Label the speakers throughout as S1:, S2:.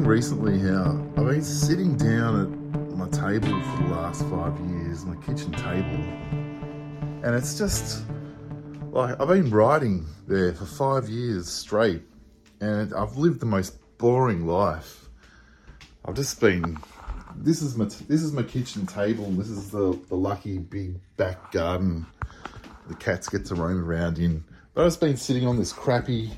S1: recently how I've been sitting down at my table for the last 5 years, my kitchen table, and it's just like I've been writing there for 5 years straight, and I've lived the most boring life. I've just been. This is my kitchen table. This is the lucky big back garden the cats get to roam around in. But I've just been sitting on this crappy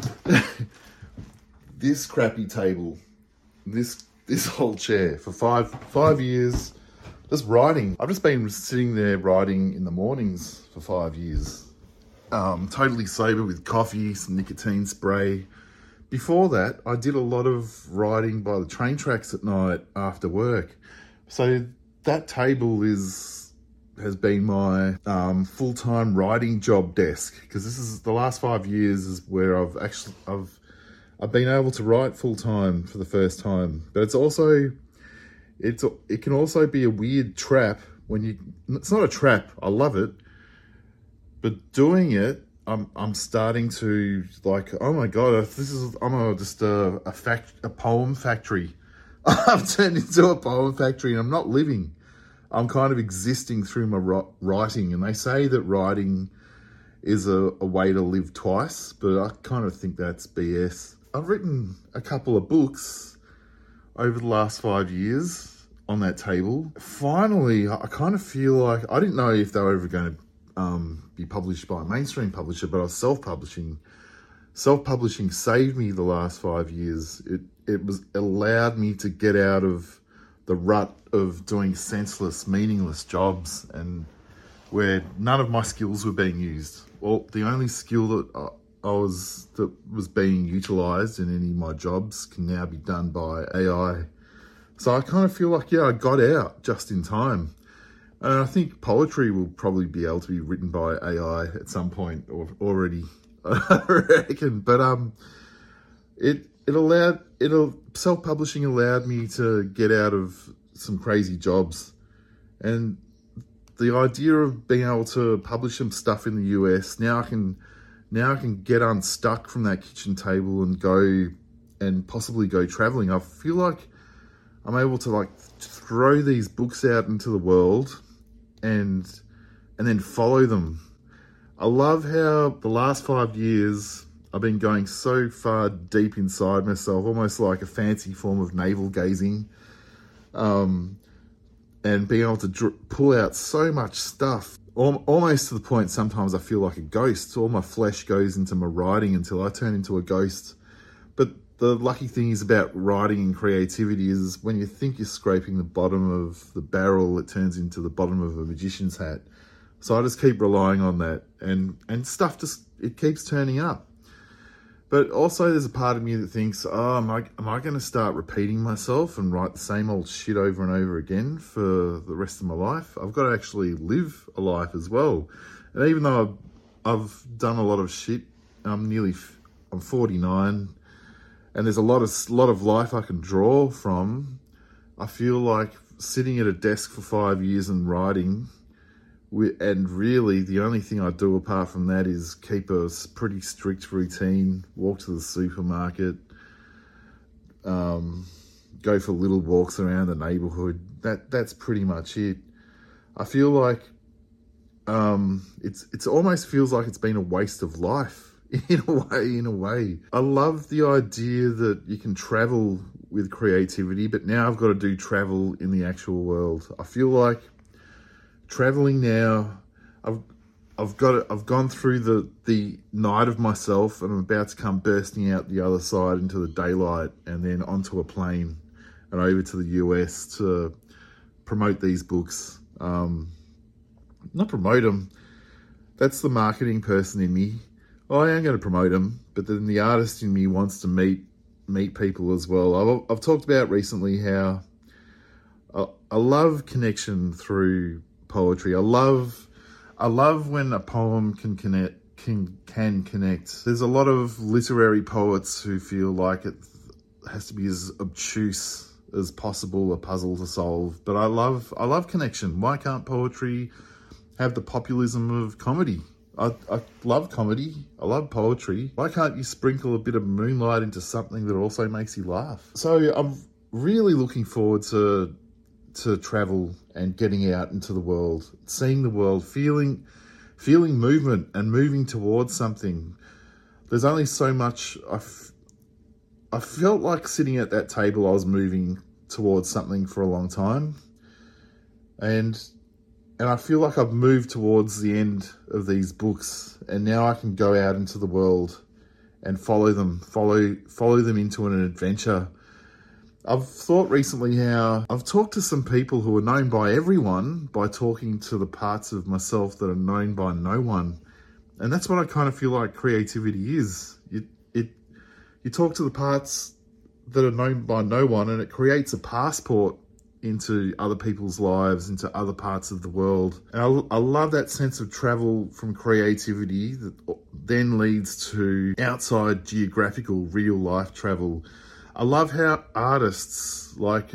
S1: this crappy table, this whole chair for five years, just writing. I've just been sitting there writing in the mornings for 5 years. Totally sober with coffee, some nicotine spray. Before that, I did a lot of writing by the train tracks at night after work. So that table has been my full-time writing job desk, because this is the last 5 years is where I've been able to write full-time for the first time. But it can also be a weird trap it's not a trap, I love it, but doing it, I'm starting to like, oh my God, I'm just a poem factory. I've turned into a poem factory, and I'm not living. I'm kind of existing through my writing. And they say that writing is a way to live twice, but I kind of think that's BS. I've written a couple of books over the last 5 years on that table. Finally, I kind of feel like, I didn't know if they were ever going to be published by a mainstream publisher, but I was self-publishing. Self-publishing saved me the last 5 years. It allowed me to get out of the rut of doing senseless, meaningless jobs, and where none of my skills were being used. Well, the only skill that was being utilised in any of my jobs can now be done by AI. So I kind of feel like, yeah, I got out just in time. And I think poetry will probably be able to be written by AI at some point, or already, I reckon. But self-publishing allowed me to get out of some crazy jobs. And the idea of being able to publish some stuff in the US, now I can get unstuck from that kitchen table and possibly go traveling. I feel like I'm able to like throw these books out into the world and then follow them. I love how the last 5 years I've been going so far deep inside myself, almost like a fancy form of navel gazing, and being able to pull out so much stuff, almost to the point sometimes I feel like a ghost. All my flesh goes into my writing until I turn into a ghost. But the lucky thing is about writing and creativity is when you think you're scraping the bottom of the barrel, it turns into the bottom of a magician's hat. So I just keep relying on that, and stuff it keeps turning up. But also there's a part of me that thinks, am I going to start repeating myself and write the same old shit over and over again for the rest of my life? I've got to actually live a life as well. And even though I've done a lot of shit, I'm 49, and there's a lot of life I can draw from. I feel like sitting at a desk for 5 years and writing, and really the only thing I do apart from that is keep a pretty strict routine, walk to the supermarket, go for little walks around the neighbourhood. That's pretty much it. I feel like it almost feels like it's been a waste of life in a way. I love the idea that you can travel with creativity, but now I've got to do travel in the actual world. I feel like traveling now, I've gone through the night of myself, and I'm about to come bursting out the other side into the daylight, and then onto a plane and over to the US to promote these books. Not promote them. That's the marketing person in me. I am going to promote them, but then the artist in me wants to meet people as well. I've talked about recently how I love connection through poetry. I love when a poem can connect. There's a lot of literary poets who feel like it has to be as obtuse as possible, a puzzle to solve. But I love connection. Why can't poetry have the populism of comedy? I love comedy. I love poetry. Why can't you sprinkle a bit of moonlight into something that also makes you laugh? So I'm really looking forward to travel and getting out into the world, seeing the world, feeling movement and moving towards something. There's only so much. I felt like sitting at that table, I was moving towards something for a long time. And I feel like I've moved towards the end of these books, and now I can go out into the world and follow them into an adventure. I've thought recently how I've talked to some people who are known by everyone by talking to the parts of myself that are known by no one. And that's what I kind of feel like creativity is. You talk to the parts that are known by no one, and it creates a passport into other people's lives, into other parts of the world. And I love that sense of travel from creativity that then leads to outside geographical real life travel. I love how artists like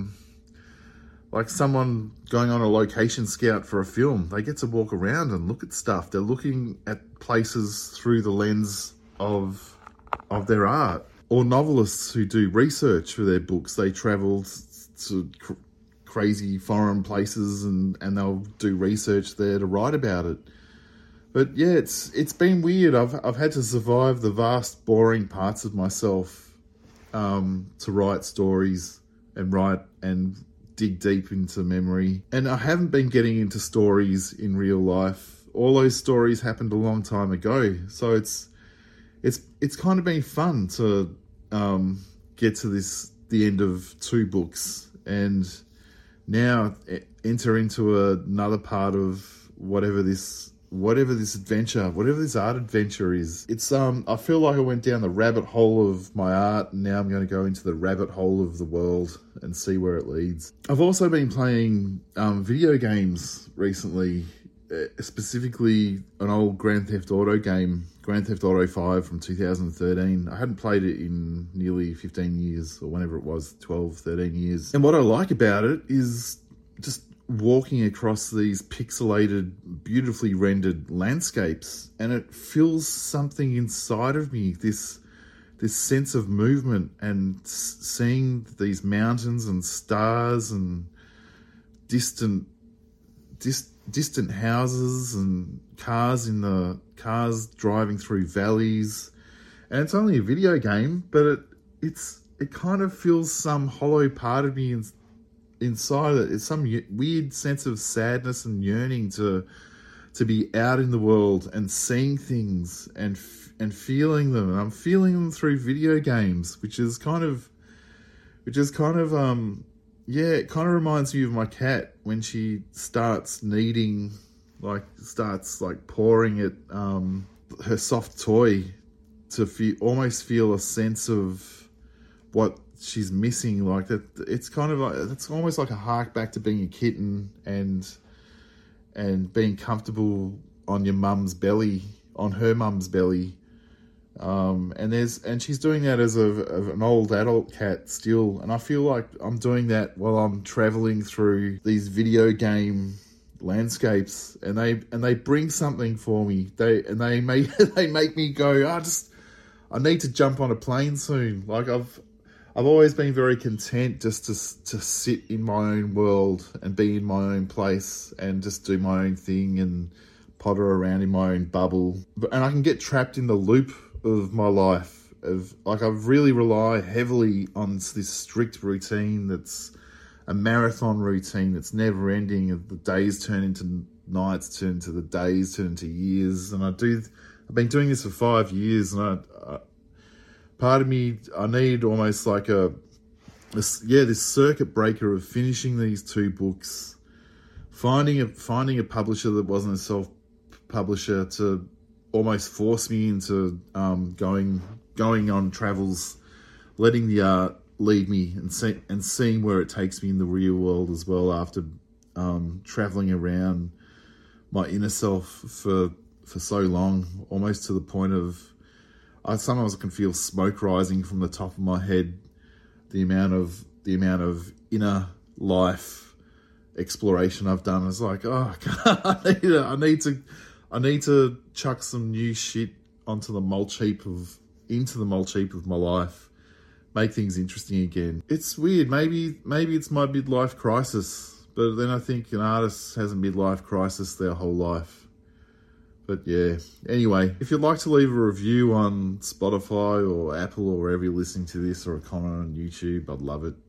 S1: someone going on a location scout for a film, they get to walk around and look at stuff. They're looking at places through the lens of their art. Or novelists who do research for their books, they travel to crazy foreign places and they'll do research there to write about it. But yeah, it's been weird. I've had to survive the vast, boring parts of myself to write stories and dig deep into memory. And I haven't been getting into stories in real life. All those stories happened a long time ago. So it's kind of been fun to get to the end of 2 books and now enter into another part of whatever this adventure, whatever this art adventure is. It's I feel like I went down the rabbit hole of my art, and now I'm going to go into the rabbit hole of the world and see where it leads. I've also been playing video games recently, specifically an old Grand Theft Auto game, Grand Theft Auto 5 from 2013. I hadn't played it in nearly 15 years, or whenever it was, 12, 13 years. And what I like about it is just walking across these pixelated, beautifully rendered landscapes, and it feels something inside of me, this sense of movement, and seeing these mountains and stars and distant houses and cars driving through valleys. And it's only a video game, but it kind of feels some hollow part of me inside it. It's some weird sense of sadness and yearning to be out in the world and seeing things and feeling them. And I'm feeling them through video games, which is kind of it kind of reminds me of my cat when she starts kneading, starts pouring at her soft toy to almost feel a sense of what she's missing. Like that, it's kind of like, it's almost like a hark back to being a kitten and being comfortable on your mum's belly, on her mum's belly. And she's doing that as an old adult cat still, and I feel like I'm doing that while I'm traveling through these video game landscapes, and they bring something for me. They make me go, I need to jump on a plane soon. Like I've always been very content just to sit in my own world and be in my own place and just do my own thing and potter around in my own bubble. And I can get trapped in the loop of my life. I've really rely heavily on this strict routine that's a marathon routine that's never ending. The days turn into nights, turn into the days, turn into years. And I've been doing this for 5 years, and part of me, I need almost like this circuit breaker of finishing these 2 books, finding a publisher that wasn't a self-publisher to almost force me into going on travels, letting the art lead me and seeing where it takes me in the real world as well, after traveling around my inner self for so long, almost to the point of sometimes I can feel smoke rising from the top of my head. The amount of inner life exploration I've done is like, oh God, I I need to chuck some new shit into the mulch heap of my life. Make things interesting again. It's weird. Maybe it's my midlife crisis. But then I think an artist has a midlife crisis their whole life. But yeah. Anyway, if you'd like to leave a review on Spotify or Apple or wherever you're listening to this, or a comment on YouTube, I'd love it.